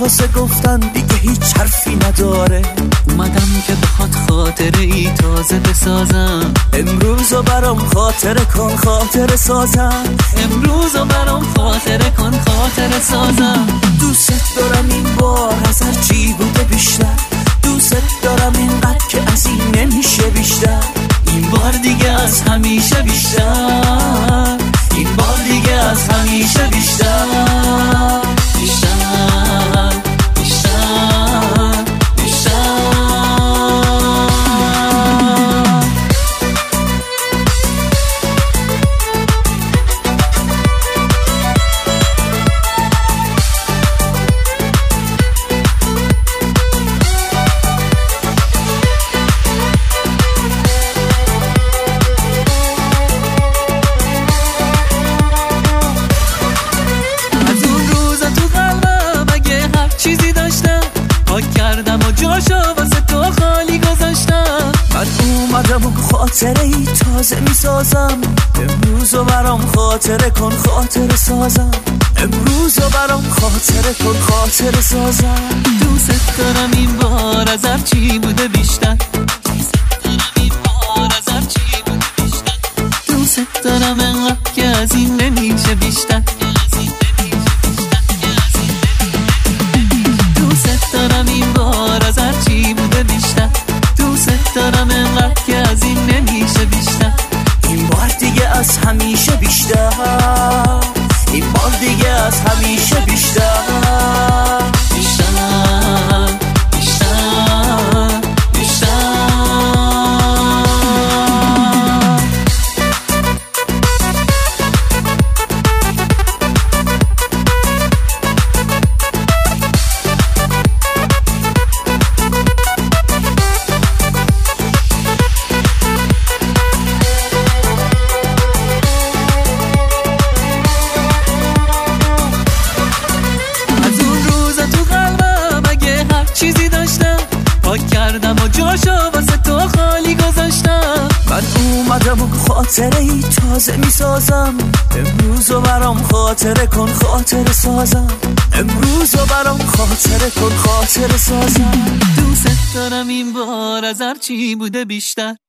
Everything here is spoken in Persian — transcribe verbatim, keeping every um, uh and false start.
واسه گفتن دیگه هیچ حرفی نداره. اومدم که بخواد خاطره ای تازه بسازم. امروزو برام خاطره کن خاطره سازم. امروزو برام خاطره کن خاطره سازم. دوست دارم این بار از هر چی بوده بیشتر. دوست دارم اینقدر که از این نمیشه بیشتر. این بار دیگه از همیشه بیشتر. این بار دیگه از همیشه بیشتر. بیشتر بیشتر بیشتر. واسه تو خالی گذاشتم. من اومدم و خاطره ای تازه میسازم. امروزو برام خاطره کن خاطره سازم. امروزو برام خاطره کن خاطره سازم. دوست دارم این بار از هر چی بوده بیشتر. دوست دارم این بار از هر چی بوده بیشتر. دوست دارم انقدر که از این نمیشه بیشتر. دوست دارم این بار از هر چی بوده بیشتر. دوست دارم انقدر که از این نمیشه بیشتر. این بار دیگه از همیشه بیشتر. این بار دیگه از همیشه بیشتر. بیشتر بیشتر بیشتر. چیزی داشتم پاک کردم و جاشو واسه تو خالی گذاشتم. من اومدم و خاطره ای تازه میسازم. امروزو برام خاطره کن خاطره سازم. امروزو برام خاطره کن خاطره سازم. دوست دارم این بار از هر چی بوده بیشتر.